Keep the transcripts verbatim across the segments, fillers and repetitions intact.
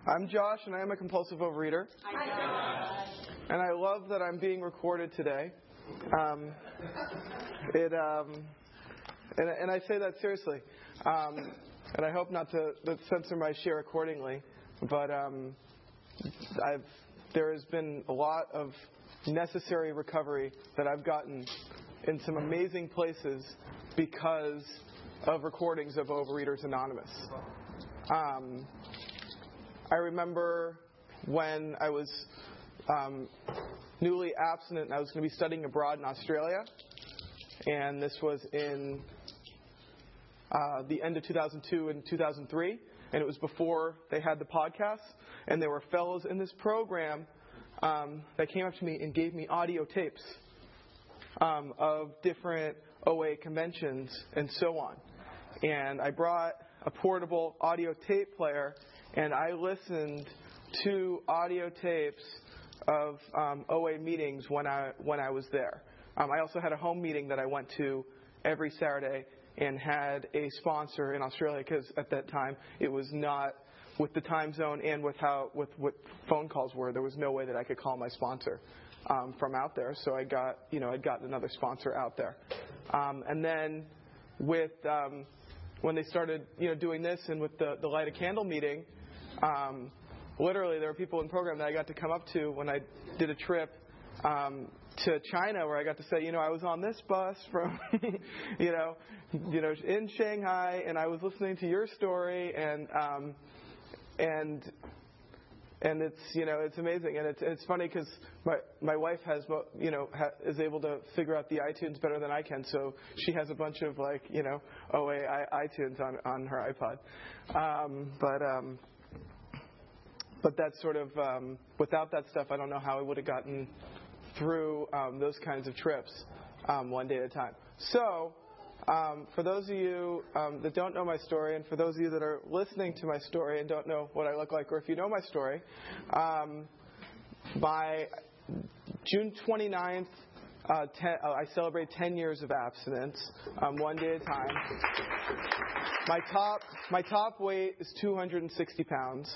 I'm Josh, and I am a compulsive overeater. Hi, Josh. And I love that I'm being recorded today. Um, it, um, and, and I say that seriously. Um, and I hope not to, to censor my share accordingly. But um, I've, there has been a lot of necessary recovery that I've gotten in some amazing places because of recordings of Overeaters Anonymous. Um, I remember when I was um, newly abstinent and I was going to be studying abroad in Australia, and this was in uh, the end of two thousand two and two thousand three, and it was before they had the podcast, and there were fellows in this program um, that came up to me and gave me audio tapes um, of different O A conventions and so on. And I brought a portable audio tape player, and I listened to audio tapes of um, O A meetings when I when I was there. Um, I also had a home meeting that I went to every Saturday and had a sponsor in Australia because at that time it was not with the time zone and with how with what phone calls were. There was no way that I could call my sponsor um, from out there. So I got you know I'd gotten another sponsor out there, um, and then with um, when they started, you know, doing this, and with the, the Light a Candle meeting, um, literally there were people in the program that I got to come up to when I did a trip um, to China, where I got to say, you know, I was on this bus from, you know, you know, in Shanghai, and I was listening to your story, and um, and and it's you know it's amazing, and it's it's funny because my my wife has you know ha, is able to figure out the iTunes better than I can, so she has a bunch of like you know O A iTunes on on her iPod, um, but um, but that's sort of um, without that stuff, I don't know how I would have gotten through um, those kinds of trips um, one day at a time. So. Um, for those of you um, that don't know my story, and for those of you that are listening to my story and don't know what I look like, or if you know my story, um, by June twenty-ninth, uh, ten, uh, I celebrate ten years of abstinence, um, one day at a time. My top, my top weight is two hundred sixty pounds,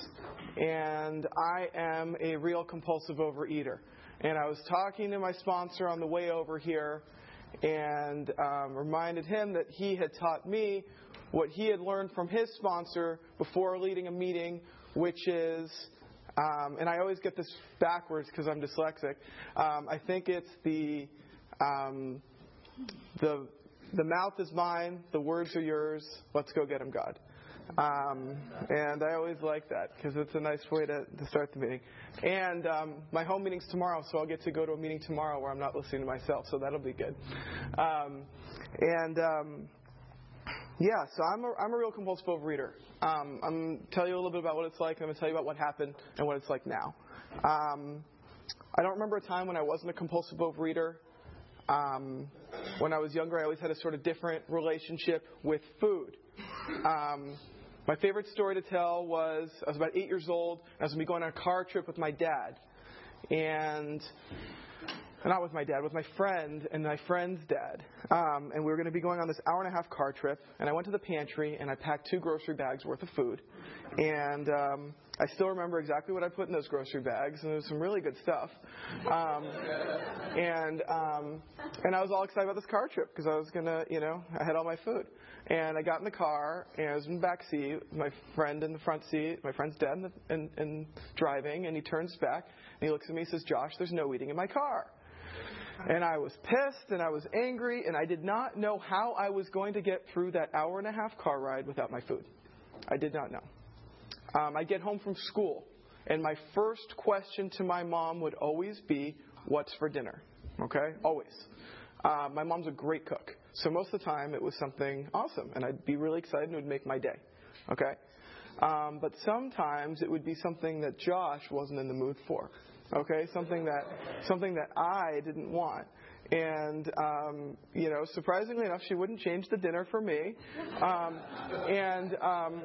and I am a real compulsive overeater. And I was talking to my sponsor on the way over here, and um, reminded him that he had taught me what he had learned from his sponsor before leading a meeting, which is, um, and I always get this backwards because I'm dyslexic, um, I think it's the, um, the, the mouth is mine, the words are yours, let's go get 'em, God. Um, and I always like that because it's a nice way to, to start the meeting. And um, my home meeting's tomorrow, so I'll get to go to a meeting tomorrow where I'm not listening to myself, so that'll be good. Um, and um, yeah, so I'm a, I'm a real compulsive overeater. Um, I'm going to tell you a little bit about what it's like, and I'm going to tell you about what happened and what it's like now. Um, I don't remember a time when I wasn't a compulsive overeater. Um, when I was younger, I always had a sort of different relationship with food. Um, my favorite story to tell was I was about eight years old. I was going to be going on a car trip with my dad. And not with my dad, with my friend and my friend's dad. Um, and we were going to be going on this hour and a half car trip. And I went to the pantry and I packed two grocery bags worth of food. And um, I still remember exactly what I put in those grocery bags. And it was some really good stuff. Um, and um, and I was all excited about this car trip because I was going to, you know, I had all my food. And I got in the car, and I was in the back seat, my friend in the front seat, my friend's dad in, the, in, in driving, and he turns back, and he looks at me and says, Josh, there's no eating in my car. And I was pissed, and I was angry, and I did not know how I was going to get through that hour and a half car ride without my food. I did not know. Um, I'd get home from school, and my first question to my mom would always be, what's for dinner? Okay? Always. Uh, my mom's a great cook. So most of the time it was something awesome, and I'd be really excited and it would make my day. Okay? Um, but sometimes it would be something that Josh wasn't in the mood for. Okay? Something that something that I didn't want. And, um, you know, surprisingly enough, she wouldn't change the dinner for me. Um, and, um,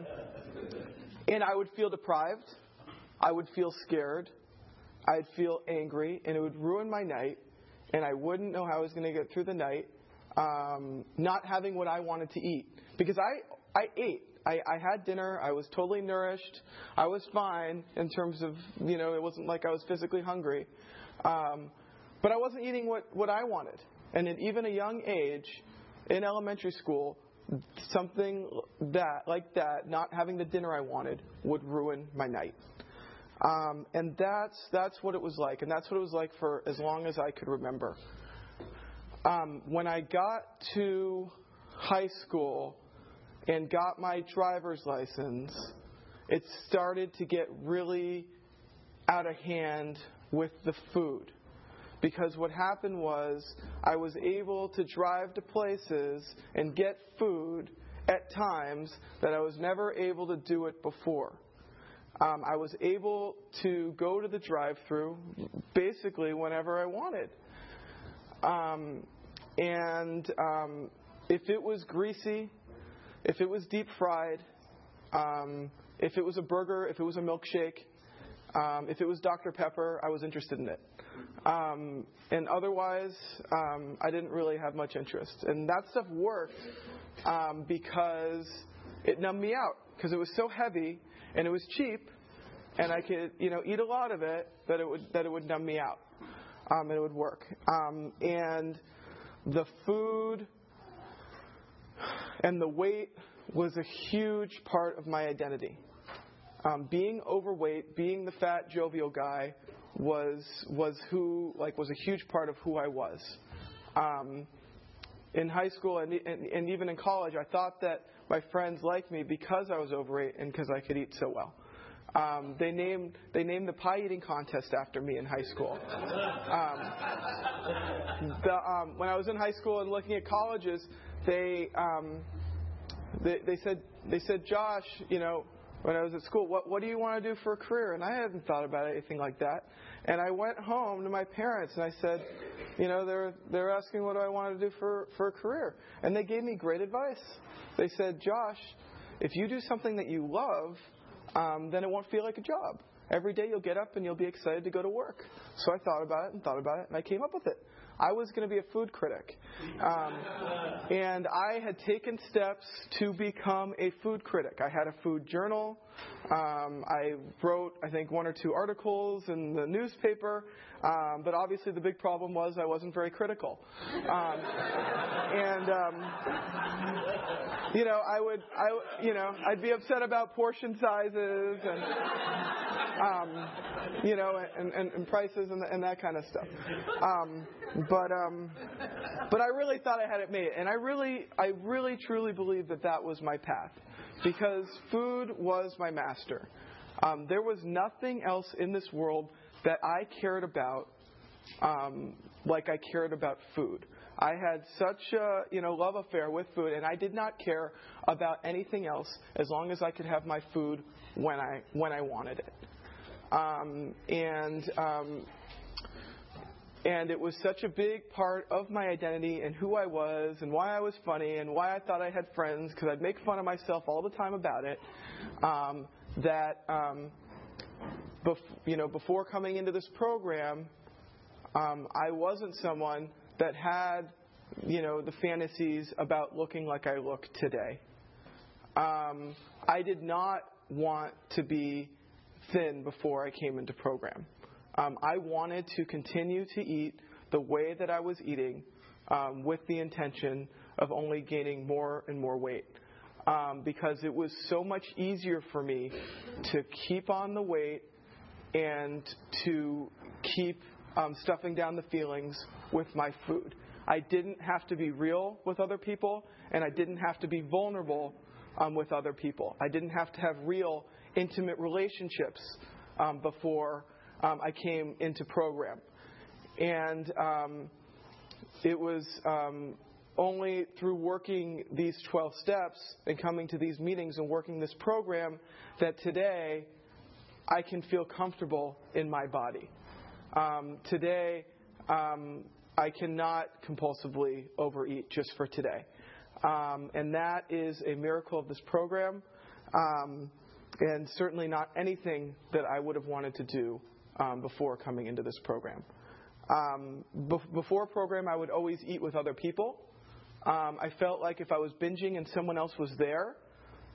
and I would feel deprived. I would feel scared. I'd feel angry, and it would ruin my night. And I wouldn't know how I was going to get through the night, um, not having what I wanted to eat. Because I, I ate. I, I had dinner. I was totally nourished. I was fine in terms of, you know, it wasn't like I was physically hungry. Um, but I wasn't eating what, what I wanted. And at even a young age, in elementary school, something that like that, not having the dinner I wanted, would ruin my night. Um, and that's that's what it was like. And that's what it was like for as long as I could remember. Um, when I got to high school and got my driver's license, it started to get really out of hand with the food. Because what happened was I was able to drive to places and get food at times that I was never able to do it before. Um, I was able to go to the drive-thru basically whenever I wanted. Um, and um, if it was greasy, if it was deep fried, um, if it was a burger, if it was a milkshake, um, if it was Doctor Pepper, I was interested in it. Um, and otherwise, um, I didn't really have much interest. And that stuff worked um, because it numbed me out. Because it was so heavy and it was cheap, and I could, you know, eat a lot of it that it would that it would numb me out. Um, and it would work. Um, and the food and the weight was a huge part of my identity. Um, being overweight, being the fat, jovial guy, was was who like was a huge part of who I was. Um, in high school and, and and even in college, I thought that my friends liked me because I was overweight and because I could eat so well. Um, they named they named the pie eating contest after me in high school. Um, the, um, when I was in high school and looking at colleges, they um, they, they said they said Josh, you know, when I was at school, what what do you want to do for a career? And I hadn't thought about anything like that. And I went home to my parents and I said, you know, they're they're asking what do I want to do for for a career, and they gave me great advice. They said, Josh, if you do something that you love, um, then it won't feel like a job. Every day you'll get up and you'll be excited to go to work. So I thought about it and thought about it, and I came up with it. I was going to be a food critic. Um, and I had taken steps to become a food critic. I had a food journal. Um, I wrote, I think, one or two articles in the newspaper. Um, but obviously the big problem was I wasn't very critical. Um, and, um, you know, I would, I, you know, I'd be upset about portion sizes and, um, you know, and, and, and prices and, and that kind of stuff. Um, but, um, but I really thought I had it made, and I really, I really truly believed that that was my path, because food was my master. Um, there was nothing else in this world that I cared about, um, like I cared about food. I had such a, you know, love affair with food, and I did not care about anything else as long as I could have my food when I when I wanted it. Um, and um, and it was such a big part of my identity and who I was and why I was funny and why I thought I had friends, because I'd make fun of myself all the time about it, um, that um, bef- you know before coming into this program, um, I wasn't someone that had, you know, the fantasies about looking like I look today. Um, I did not want to be thin before I came into program. Um, I wanted to continue to eat the way that I was eating, um, with the intention of only gaining more and more weight. Um, because it was so much easier for me to keep on the weight and to keep um, stuffing down the feelings with my food. I didn't have to be real with other people, and I didn't have to be vulnerable um, with other people. I didn't have to have real, intimate relationships um, before um, I came into program. And um, it was um, only through working these twelve steps and coming to these meetings and working this program that today I can feel comfortable in my body. Um, today, um, I cannot compulsively overeat just for today. Um, and that is a miracle of this program, um, and certainly not anything that I would have wanted to do um, before coming into this program. Um, be- before program, I would always eat with other people. Um, I felt like if I was binging and someone else was there,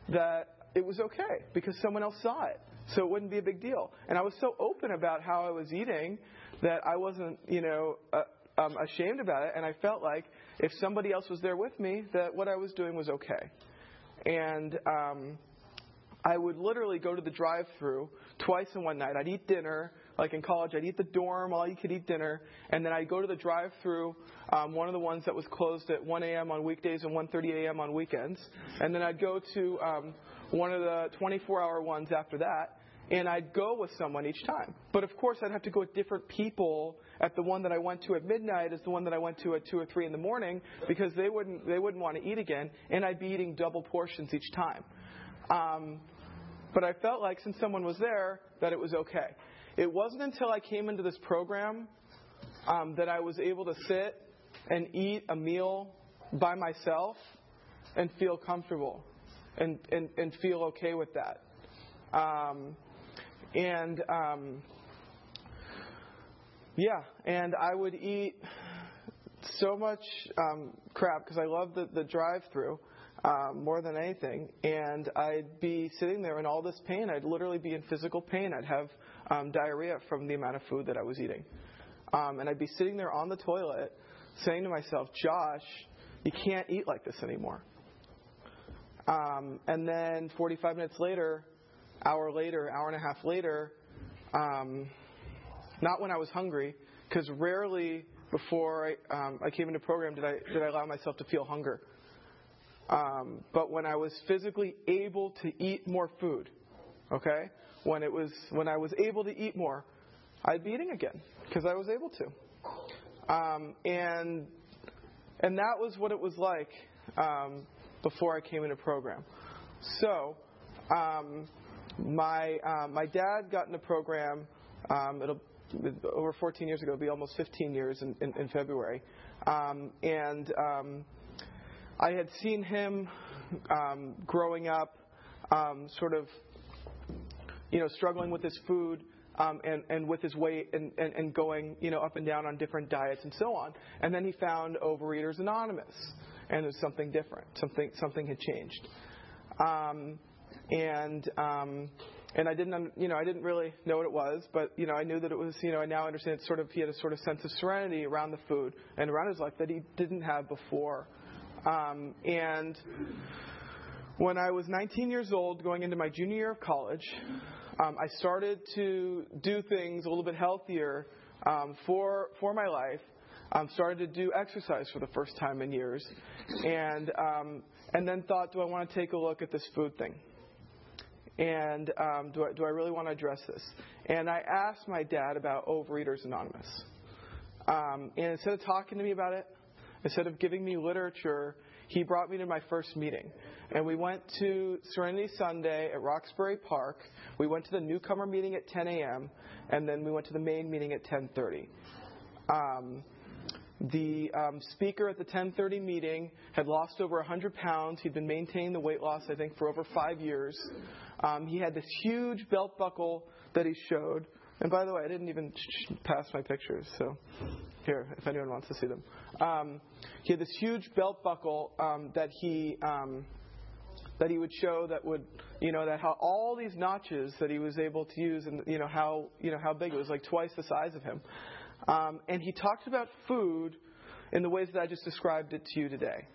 that it was okay because someone else saw it. So it wouldn't be a big deal. And I was so open about how I was eating that I wasn't, you know, uh, um, ashamed about it. And I felt like if somebody else was there with me, that what I was doing was okay. And um, I would literally go to the drive-thru twice in one night. I'd eat dinner. Like in college, I'd eat the dorm, all you could eat dinner. And then I'd go to the drive-thru, um, one of the ones that was closed at one a.m. on weekdays and one thirty a.m. on weekends. And then I'd go to um, one of the twenty-four hour ones after that. And I'd go with someone each time. But of course, I'd have to go with different people at the one that I went to at midnight as the one that I went to at two or three in the morning because they wouldn't they wouldn't want to eat again. And I'd be eating double portions each time. Um, but I felt like since someone was there, that it was okay. It wasn't until I came into this program um, that I was able to sit and eat a meal by myself and feel comfortable and, and, and feel okay with that. Um, and, um, yeah, and I would eat so much um, crap because I love the, the drive-thru. Um, more than anything, and I'd be sitting there in all this pain. I'd literally be in physical pain. I'd have um, diarrhea from the amount of food that I was eating. Um, and I'd be sitting there on the toilet saying to myself, Josh, you can't eat like this anymore. Um, and then forty-five minutes later, hour later, hour and a half later, um, not when I was hungry, because rarely before I, um, I came into program did I, did I allow myself to feel hunger. Um, but when I was physically able to eat more food, okay, when it was when I was able to eat more, I'd be eating again because I was able to, um, and and that was what it was like um, before I came into program. So um, my uh, my dad got in the program. Um, it'll over fourteen years ago. It'll be almost fifteen years in, in, in February, um, and. Um, I had seen him um, growing up, um, sort of, you know, struggling with his food um, and, and with his weight and, and, and going, you know, up and down on different diets and so on. And then he found Overeaters Anonymous, and it was something different. Something something had changed. Um, and um, and I didn't, you know, I didn't really know what it was, but you know, I knew that it was, you know, I now understand. Sort of, he had a sort of sense of serenity around the food and around his life that he didn't have before. Um, and when I was nineteen years old, going into my junior year of college, um, I started to do things a little bit healthier um, for for my life. Um, started to do exercise for the first time in years, and um, and then thought, do I want to take a look at this food thing? And um, do I do I really want to address this? And I asked my dad about Overeaters Anonymous, um, and instead of talking to me about it, instead of giving me literature, he brought me to my first meeting. And we went to Serenity Sunday at Roxbury Park. We went to the newcomer meeting at ten a.m., and then we went to the main meeting at ten thirty. Um, the um, speaker at the ten thirty meeting had lost over one hundred pounds. He'd been maintaining the weight loss, I think, for over five years. Um, he had this huge belt buckle that he showed. And by the way, I didn't even pass my pictures, so here, if anyone wants to see them. Um, he had this huge belt buckle um, that he um, that he would show that would, you know, that how all these notches that he was able to use, and you know how you know how big it was, like twice the size of him. Um, and he talked about food in the ways that I just described it to you today.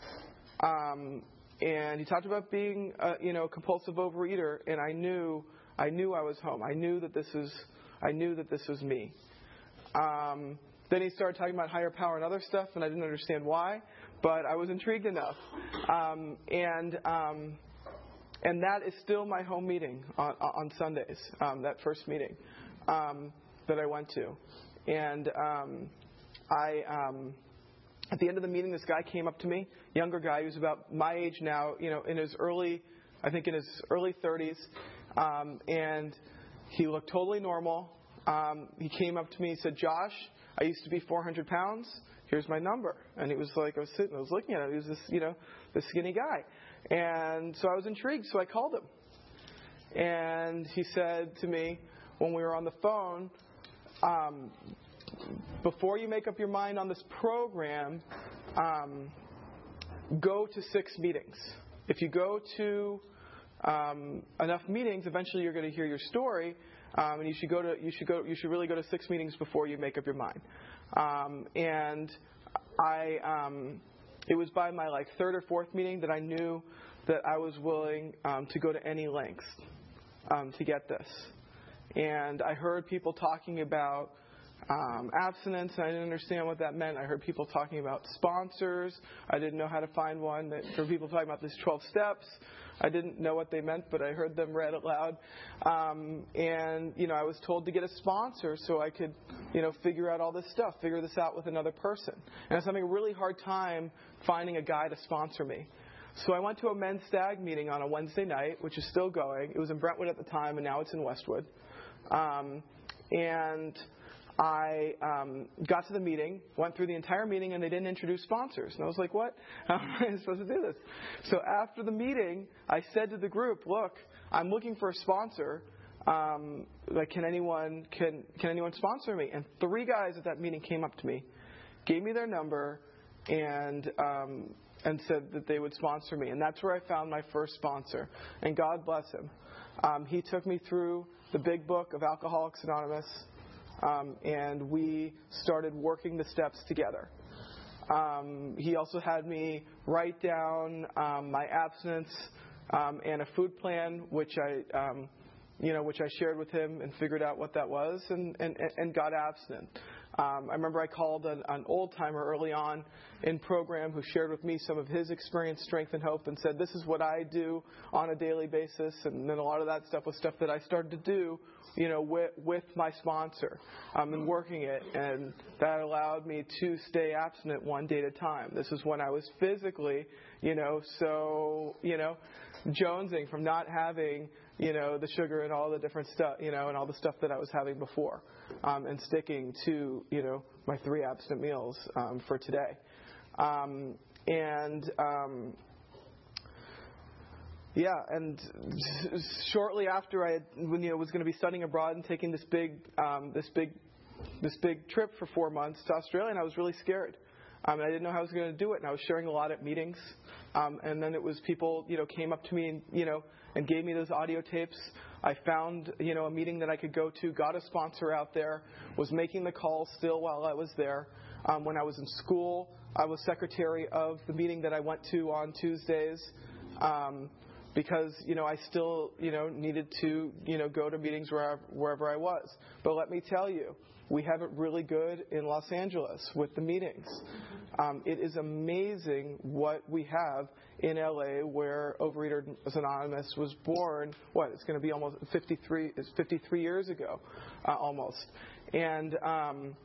Um, and he talked about being, a, you know, a compulsive overeater, and I knew. I knew I was home. I knew that this was, I knew that this was me. Um, then he started talking about higher power and other stuff, and I didn't understand why, but I was intrigued enough. Um, and um, and that is still my home meeting on, on Sundays. Um, that first meeting um, that I went to, and um, I. Um, at the end of the meeting, this guy came up to me, younger guy, he was about my age now, you know, in his early, I think in his early thirties. Um, and he looked totally normal. Um, he came up to me and said, Josh, I used to be four hundred pounds. Here's my number. And he was like, I was sitting, I was looking at him. He was this, you know, this skinny guy. And so I was intrigued, so I called him. And he said to me when we were on the phone, um, before you make up your mind on this program, um, go to six meetings. If you go to um, enough meetings, eventually you're going to hear your story, um, and you should go to you should go you should really go to six meetings before you make up your mind. Um, and I, um, it was by my like third or fourth meeting that I knew that I was willing um, to go to any lengths um, to get this. And I heard people talking about um, abstinence, and I didn't understand what that meant. I heard people talking about sponsors. I didn't know how to find one. That, for people talking about these twelve steps, I didn't know what they meant, but I heard them read aloud. Um, and, you know, I was told to get a sponsor so I could, you know, figure out all this stuff, figure this out with another person. And I was having a really hard time finding a guy to sponsor me. So I went to a men's stag meeting on a Wednesday night, which is still going. It was in Brentwood at the time, and now it's in Westwood. Um, and I um, got to the meeting, went through the entire meeting, and they didn't introduce sponsors. And I was like, what? How am I supposed to do this? So after the meeting, I said to the group, look, I'm looking for a sponsor. Um, like, can anyone can can anyone sponsor me? And three guys at that meeting came up to me, gave me their number, and um, and said that they would sponsor me. And that's where I found my first sponsor. And God bless him. Um, he took me through the big book of Alcoholics Anonymous, um, and we started working the steps together. Um, he also had me write down um, my abstinence um, and a food plan, which I, um, you know, which I shared with him and figured out what that was, and, and, and got abstinent. Um, I remember I called an, an old-timer early on in program who shared with me some of his experience, strength, and hope, and said, this is what I do on a daily basis. And then a lot of that stuff was stuff that I started to do, you know, with, with my sponsor um, and working it. And that allowed me to stay abstinent one day at a time. This is when I was physically, you know, so, you know, jonesing from not having, you know, the sugar and all the different stuff, you know, and all the stuff that I was having before, um, and sticking to, you know, my three abstinent meals um, for today. Um, and, um, yeah, and shortly after I had, when, you know, was going to be studying abroad and taking this big, um, this big, this big trip for four months to Australia, and I was really scared. Um, and I didn't know how I was going to do it, and I was sharing a lot at meetings. Um, and then it was people, you know, came up to me and, you know, and gave me those audio tapes. I found, you know, a meeting that I could go to, got a sponsor out there, was making the calls still while I was there. Um, when I was in school, I was secretary of the meeting that I went to on Tuesdays. Um, because, you know, I still, you know, needed to, you know, go to meetings wherever, wherever I was. But let me tell you, we have it really good in Los Angeles with the meetings. Um, it is amazing what we have in L A, where Overeaters Anonymous was born. What, it's going to be almost fifty-three, it's fifty-three years ago, uh, almost. And um,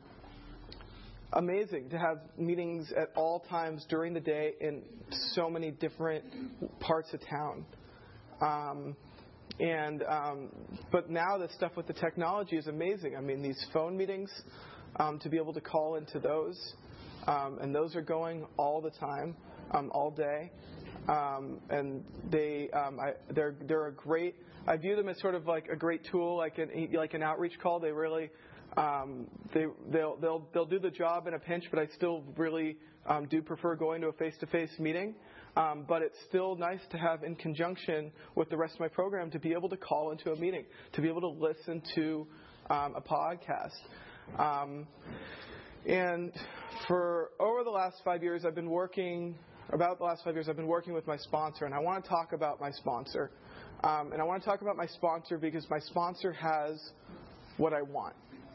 amazing to have meetings at all times during the day in so many different parts of town. Um, and um, but now the stuff with the technology is amazing. I mean, these phone meetings, um, to be able to call into those, um, and those are going all the time, um, all day. Um, and they um, I, they're they're a great. I view them as sort of like a great tool, like an like an outreach call. They really um, they they'll they'll they'll do the job in a pinch, but I still really um, do prefer going to a face-to-face meeting. Um, but it's still nice to have, in conjunction with the rest of my program, to be able to call into a meeting, to be able to listen to um, a podcast. Um, and for over the last five years, I've been working, about the last five years, I've been working with my sponsor. And I want to talk about my sponsor. Um, and I want to talk about my sponsor because my sponsor has what I want.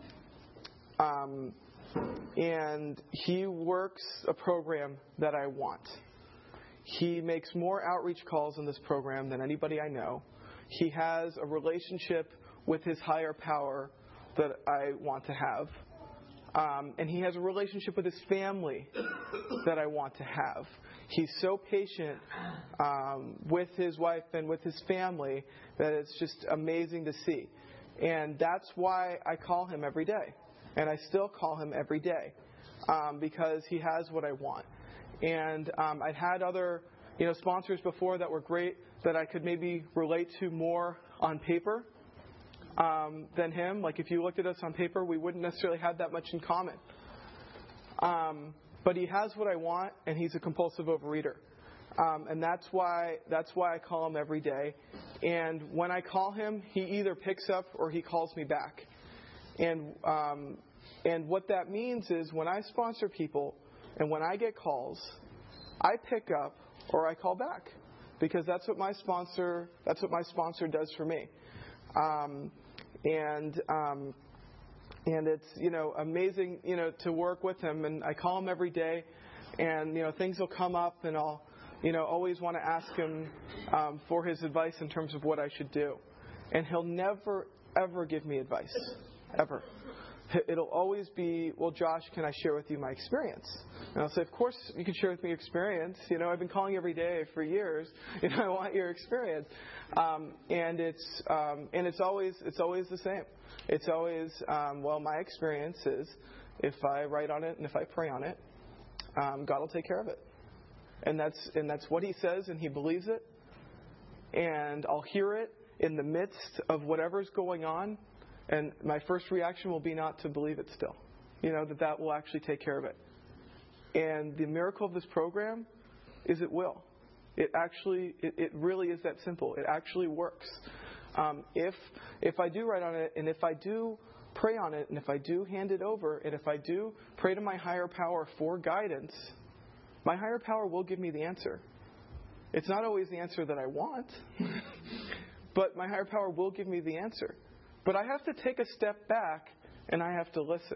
Um, and he works a program that I want. He makes more outreach calls in this program than anybody I know. He has a relationship with his higher power that I want to have. Um, and he has a relationship with his family that I want to have. He's so patient um, with his wife and with his family that it's just amazing to see. And that's why I call him every day. And I still call him every day um, because he has what I want. And um, I'd had other, you know, sponsors before that were great that I could maybe relate to more on paper um, than him. Like if you looked at us on paper, we wouldn't necessarily have that much in common. Um, but he has what I want, and he's a compulsive overeater. Um, and that's why that's why I call him every day. And when I call him, he either picks up or he calls me back. And um, and what that means is when I sponsor people and when I get calls, I pick up or I call back, because that's what my sponsor that's what my sponsor does for me. Um, and um, and it's you know amazing you know to work with him. And I call him every day, and you know things will come up, and I'll. You know, always want to ask him um, for his advice in terms of what I should do. And he'll never, ever give me advice. Ever. It'll always be, well, Josh, can I share with you my experience? And I'll say, of course you can share with me your experience. You know, I've been calling every day for years. You know, I want your experience. Um, and it's um, and it's always it's always the same. It's always, um, well, my experience is if I write on it and if I pray on it, um, God will take care of it. And that's and that's what he says, and he believes it. And I'll hear it in the midst of whatever's going on, and my first reaction will be not to believe it still. You know, that that will actually take care of it. And the miracle of this program is it will. It actually, it, it really is that simple. It actually works. Um, if if I do write on it, and if I do pray on it, and if I do hand it over, and if I do pray to my higher power for guidance, my higher power will give me the answer. It's not always the answer that I want, but my higher power will give me the answer. But I have to take a step back, and I have to listen.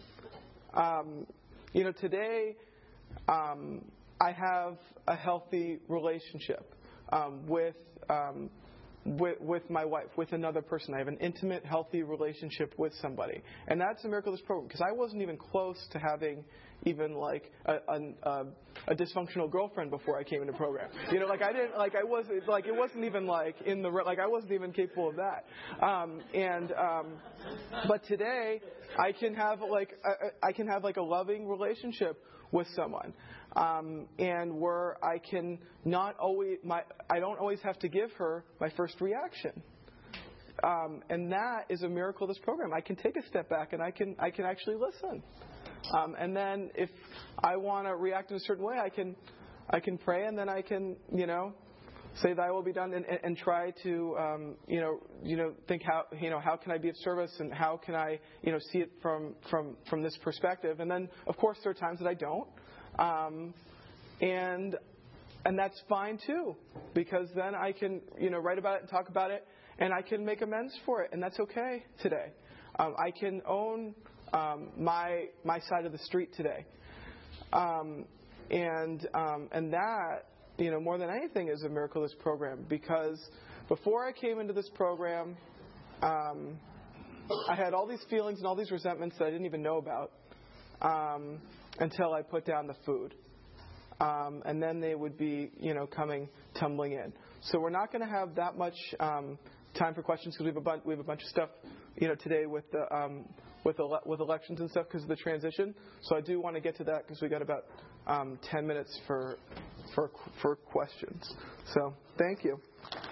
Um, you know, today um, I have a healthy relationship um, with, um, with with my wife, with another person. I have an intimate, healthy relationship with somebody, and that's a miracle of this program, because I wasn't even close to having even like a, a, a dysfunctional girlfriend before I came into the program. You know, like I didn't, like I wasn't, like it wasn't even like in the, like I wasn't even capable of that. Um, and, um, but today I can have like, I, I can have like a loving relationship with someone. Um, and where I can not always, my, I don't always have to give her my first reaction. Um, and that is a miracle of this program. I can take a step back and I can, I can actually listen. Um, and then if I want to react in a certain way, I can I can pray, and then I can, you know, say thy will be done, and, and, and try to, um, you know, you know, think how, you know, how can I be of service, and how can I, you know, see it from, from, from this perspective. And then, of course, there are times that I don't. Um, and and that's fine, too, because then I can, you know, write about it and talk about it, and I can make amends for it, and that's okay today. Um, I can own Um, my my side of the street today, um, and um, and that, you know, more than anything is a miracle of this program, because before I came into this program, um, I had all these feelings and all these resentments that I didn't even know about um, until I put down the food, um, and then they would be, you know, coming tumbling in. So we're not going to have that much um, time for questions, because we have a bunch we have a bunch of stuff, you know, today with the. Um, With ele- with elections and stuff because of the transition, so I do want to get to that because we got about um, ten minutes for for for questions. So thank you.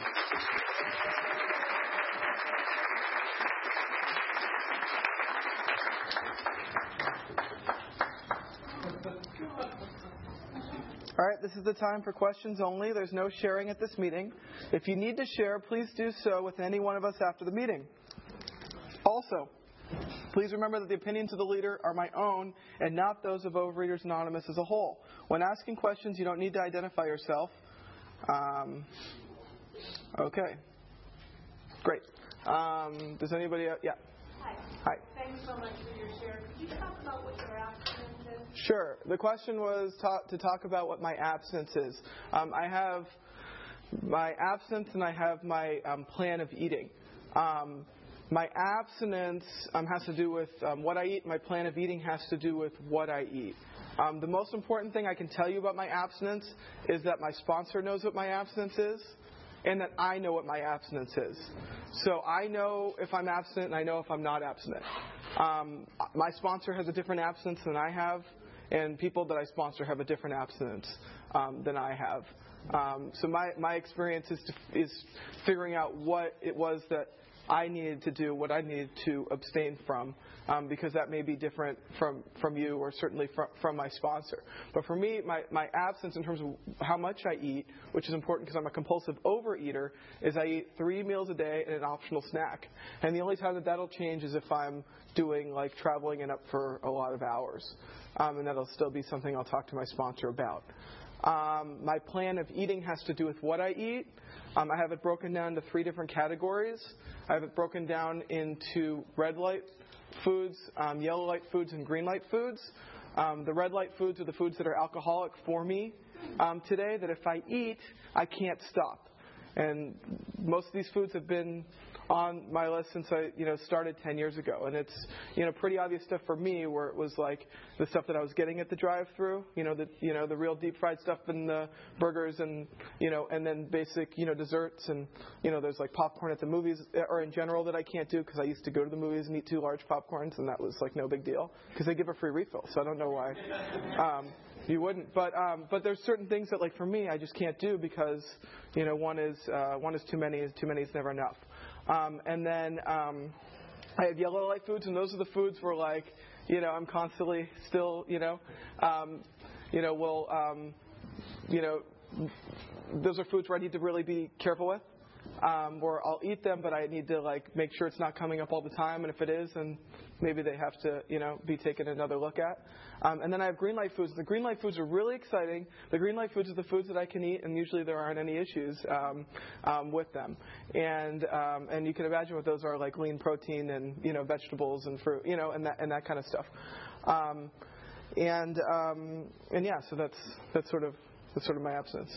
All right, this is the time for questions only. There's no sharing at this meeting. If you need to share, please do so with any one of us after the meeting. Also, please remember that the opinions of the leader are my own and not those of Overeaters Anonymous as a whole. When asking questions, you don't need to identify yourself. Um, okay. Great. Um, does anybody... Uh, yeah. Hi. Hi. Thanks so much for your share. Could you talk about what your abstinence is? Sure. The question was ta- to talk about what my abstinence is. Um, I have my abstinence and I have my um, plan of eating. Um, My abstinence um, has to do with um, what I eat. My plan of eating has to do with what I eat. Um, the most important thing I can tell you about my abstinence is that my sponsor knows what my abstinence is, and that I know what my abstinence is. So I know if I'm abstinent, and I know if I'm not abstinent. Um, my sponsor has a different abstinence than I have, and people that I sponsor have a different abstinence um, than I have. Um, so my, my experience is, to, is figuring out what it was that I needed to do, what I needed to abstain from, um, because that may be different from, from you or certainly from, from my sponsor. But for me, my, my absence in terms of how much I eat, which is important because I'm a compulsive overeater, is I eat three meals a day and an optional snack. And the only time that that'll change is if I'm doing like traveling and up for a lot of hours. Um, and that'll still be something I'll talk to my sponsor about. Um, my plan of eating has to do with what I eat. Um, I have it broken down into three different categories. I have it broken down into red light foods, um, yellow light foods, and green light foods. Um, the red light foods are the foods that are alcoholic for me um, today, that if I eat, I can't stop. And most of these foods have been on my list since I, you know, started ten years ago. And it's, you know, pretty obvious stuff for me where it was like the stuff that I was getting at the drive-thru, you know, the, you know, the real deep-fried stuff and the burgers and, you know, and then basic, you know, desserts. And, you know, there's like popcorn at the movies or in general that I can't do because I used to go to the movies and eat two large popcorns, and that was like no big deal because they give a free refill. So I don't know why. Um, You wouldn't, but um, but there's certain things that, like for me, I just can't do because, you know, one is uh, one is too many, too many is never enough. Um, and then um, I have yellow light foods, and those are the foods where, like, you know, I'm constantly still, you know, um, you know, will, um, you know, those are foods where I need to really be careful with. Um, where I'll eat them, but I need to like make sure it's not coming up all the time. And if it is, then maybe they have to, you know, be taken another look at. Um, and then I have green light foods. The green light foods are really exciting. The green light foods are the foods that I can eat, and usually there aren't any issues um, um, with them. And um, and you can imagine what those are, like lean protein and, you know, vegetables and fruit, you know, and that and that kind of stuff. Um, and um, and yeah, so that's that's sort of that's sort of my abstinence.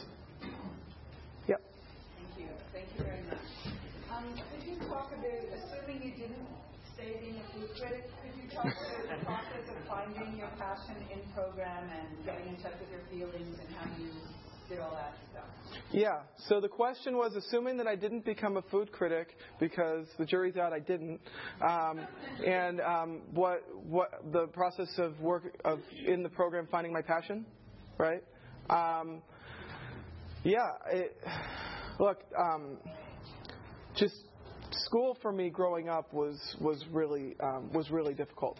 Yep. Thank you very much. Um, could you talk a bit, assuming you didn't stay being a food critic, could you talk about the process of finding your passion in program and getting in touch with your feelings and how you did all that stuff? Yeah, so the question was, assuming that I didn't become a food critic, because the jury's out, I didn't, um, and um, what what the process of work of in the program finding my passion, right? Um, yeah, it, look, um, just school for me growing up was was really um, was really difficult,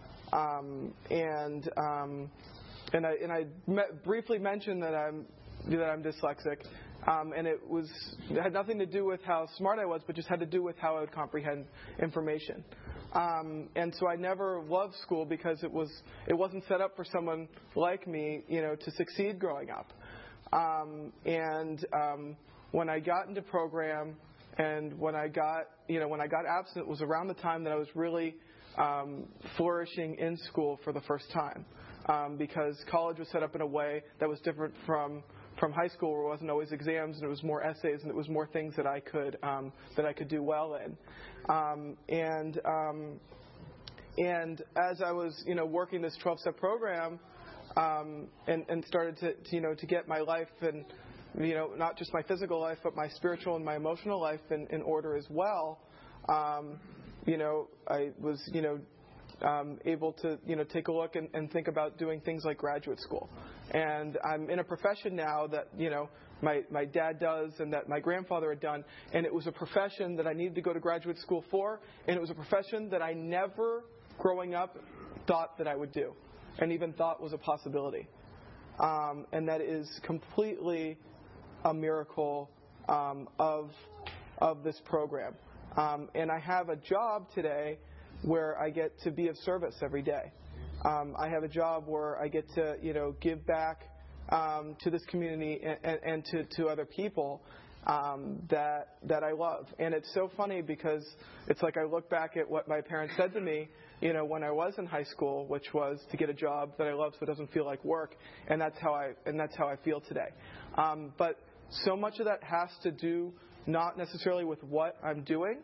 um, and um, and I and I met, briefly mentioned that I'm that I'm dyslexic, um, and it was it had nothing to do with how smart I was, but just had to do with how I would comprehend information. Um, and so I never loved school because it was it wasn't set up for someone like me, you know, to succeed growing up. Um, and um, when I got into program, and when I got, you know, when I got absent, it was around the time that I was really um, flourishing in school for the first time, um, because college was set up in a way that was different from from high school, where it wasn't always exams and it was more essays and it was more things that I could um, that I could do well in, um, and um, and as I was, you know, working this twelve-step program. Um, and, and started to, to, you know, to get my life and, you know, not just my physical life, but my spiritual and my emotional life in, in order as well. Um, you know, I was, you know, um, able to, you know, take a look and, and think about doing things like graduate school. And I'm in a profession now that, you know, my, my dad does and that my grandfather had done. And it was a profession that I needed to go to graduate school for. And it was a profession that I never, growing up, thought that I would do. And even thought was a possibility. Um, and that is completely a miracle um, of of this program. Um, and I have a job today where I get to be of service every day. Um, I have a job where I get to, you know, give back um, to this community and, and, and to, to other people um, that that I love. And it's so funny because it's like I look back at what my parents said to me, you know, when I was in high school, which was to get a job that I love so it doesn't feel like work, and that's how I and that's how I feel today. Um, but so much of that has to do not necessarily with what I'm doing,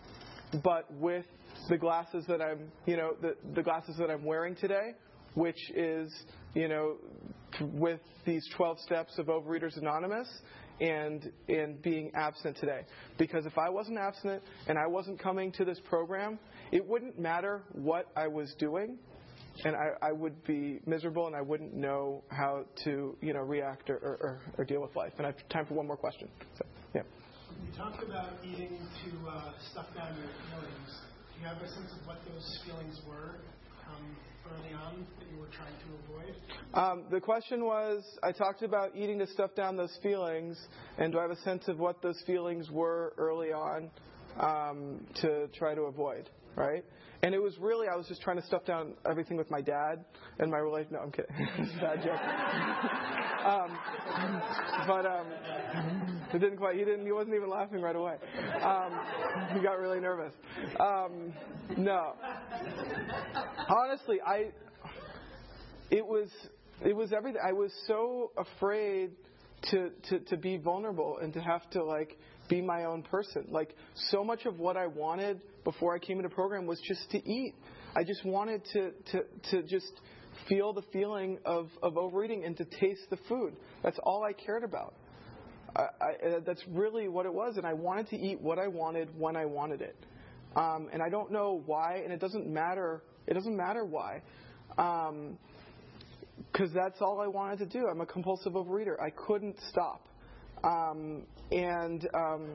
but with the glasses that I'm, you know, the, the glasses that I'm wearing today, which is, you know, with these twelve steps of Overeaters Anonymous and and being absent today. Because if I wasn't abstinent and I wasn't coming to this program, it wouldn't matter what I was doing, and I, I would be miserable and I wouldn't know how to, you know, react or, or, or deal with life. And I have time for one more question. So, yeah. Can you talked about eating to uh, stuff down your feelings. Do you have a sense of what those feelings were um, early on that you were trying to avoid? Um, the question was, I talked about eating to stuff down those feelings, and do I have a sense of what those feelings were early on um, to try to avoid, right? And it was really, I was just trying to stuff down everything with my dad and my relationship. No, I'm kidding. It's a bad joke. um, but um, it didn't quite, he didn't, he wasn't even laughing right away. Um, he got really nervous. Um, no. Honestly, I, it was, it was everything. I was so afraid to, to, to be vulnerable and to have to, like, be my own person. Like, so much of what I wanted before I came into the program was just to eat. I just wanted to, to, to just feel the feeling of, of overeating and to taste the food. That's all I cared about. I, I, that's really what it was. And I wanted to eat what I wanted when I wanted it. Um, and I don't know why, and it doesn't matter. It doesn't matter why. Um, because that's all I wanted to do. I'm a compulsive overeater. I couldn't stop. Um, and um,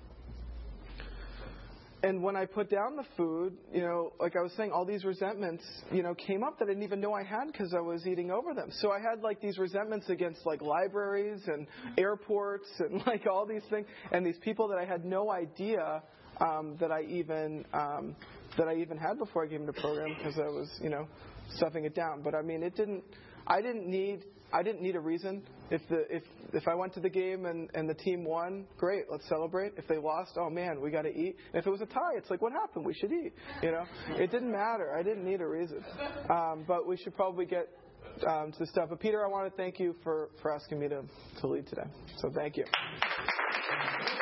and when I put down the food, you know, like I was saying, all these resentments, you know, came up that I didn't even know I had because I was eating over them. So I had like these resentments against like libraries and airports and like all these things, and these people that I had no idea um, that I even um, that I even had before I came into the program because I was, you know, stuffing it down. But I mean, it didn't. I didn't need. I didn't need a reason. If the if if I went to the game and, and the team won, great, let's celebrate. If they lost, oh man, we got to eat. And if it was a tie, it's like, what happened? We should eat. You know, it didn't matter. I didn't need a reason. Um, but we should probably get um, to stuff. But Peter, I want to thank you for, for asking me to, to lead today. So thank you.